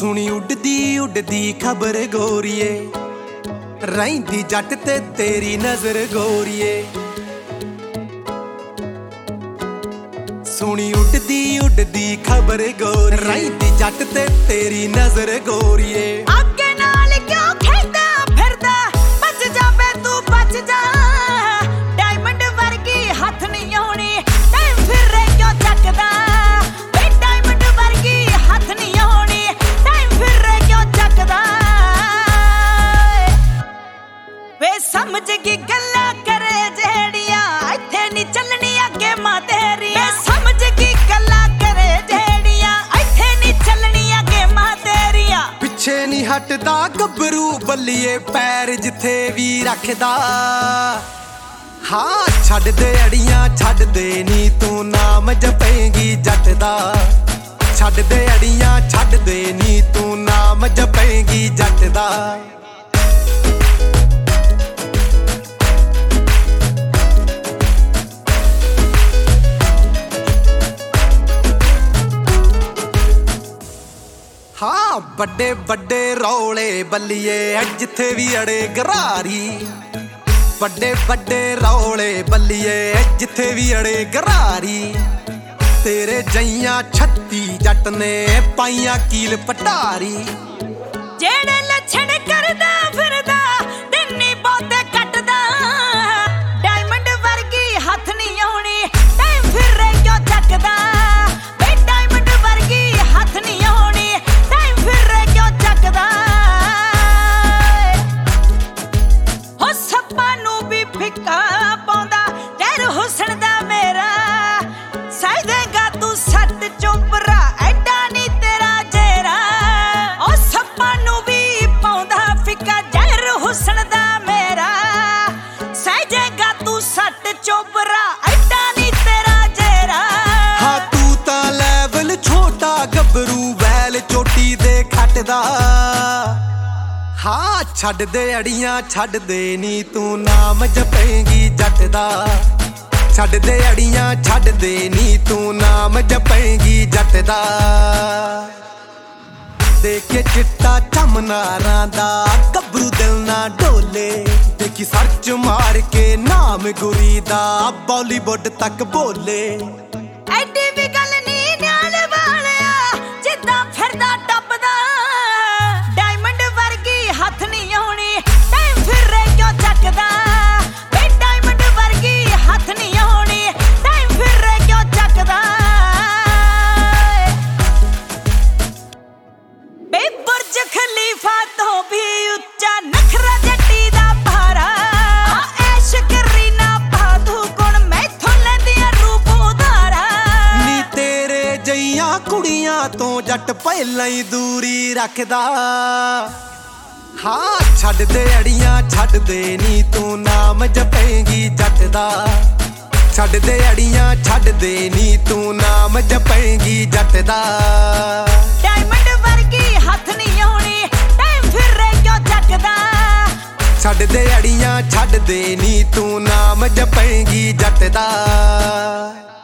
सुनी उड़दी उड़दी खबर गोरिए, रहिंदी जट ते तेरी नजर गोरिए। सुनी उड़दी उड़दी खबर गोरिए, रहिंदी जट ते तेरी नजर गोरिए। आगे नाल क्यों खेलदा फिरदा, बच जावे तू बच जा। डायमंड वर्गी हथ नहीं आउणी, टाइम फिरे क्यों चकदा। वे डायमंड वर्गी हथ नहीं आउणी, टाइम फिरे क्यों चकदा। वे समझ गई गल्लां करे जेड़ियां, इत्थे नहीं चलनी अगे मां तेरी। वे समझ गई गल्लां करे जेड़ियां, इत्थे नहीं चलनी अगे मां तेरी। पिछे नहीं हटदा गबरू बल्लिए, पैर जिथे भी रखदा। हाँ छड़ दे अड़ियां छड़ दे नी, तू नाम जपेगी जट दा। छड़ दे अड़ियां छड़ दे नी, तू नाम जपेगी जट दा। हाँ बड़े बड़े रौले बल्लिए, जिथे भी अड़े गरारी। बड़े बड़े रौले बल्लिए, जिथे भी अड़े गरारी। तेरे जइयां 36 जट ने पाइयां कील पटारी। जेड़े लछण करदा फिरदा, दिन नी बहुते कटदा। डायमंड वर्गी हथ नहीं आउणी, टाइम फिरे क्यों चकदा। वे डायमंड वर्गी हथ नहीं आउणी, टाइम फिरे क्यों चकदा। हो सप्पा नू भी फिक्का पाउंदा, गैर हुस्न दा मेरा। सह देगा तू सट चोपरा, ऐडा नी तेरा जेरा। ओ सप्पा नू भी पाउंदा फिक्का, गैर हुस्न दा मेरा। सह देगा तू सट चोपरा, ऐडा नी तेरा जेरा। हाँ तू तां लेवल छोटा गबरू, वैल चोटी दे खटदा। हाँ छड़ दे अड़ियां छड़ दे नी, तू नाम जपेगी जट दा। छड़ दे अड़ियां छड़ दे नी, तू नाम जपेगी जट दा। देखे चिट्टा चमनारां दा, गबरू दिल ना डोले। देखी सर्च मार के नाम गुरी दा, बॉलीवुड तक बोले। ऐडी भी गल नी न्याल वालिया, जिद्दां फिरदा टपदा। डायमंड वर्गी हथ नहीं आउणी, टाइम फिरे क्यों चकदा। वे डायमंड वर्गी हथ नहीं आउणी, टाइम फिरे क्यों चकदा। बे बुर्ज खलीफा तो भी उच्चा, नखरा जट्टी दा भारा। ऐश करी ना पादू गुण, मैथों लैंदियां रूप उधारा। नी तेरे जइयां कुड़ियां तो जट पहला ही दूरी रखदा। हाँ छड़ दे अड़ियां छड़ दे नी, तू नाम जपेगी जट दा। छड़ दे अड़ियां छड़ दे नी, तू नाम जपेगी जट दा। डायमंड वर्गी हथ नहीं आउणी, टाइम फिरे क्यों चकदा। छड़ दे अड़ियां छड़ दे नी, तू नाम जपेगी जट दा।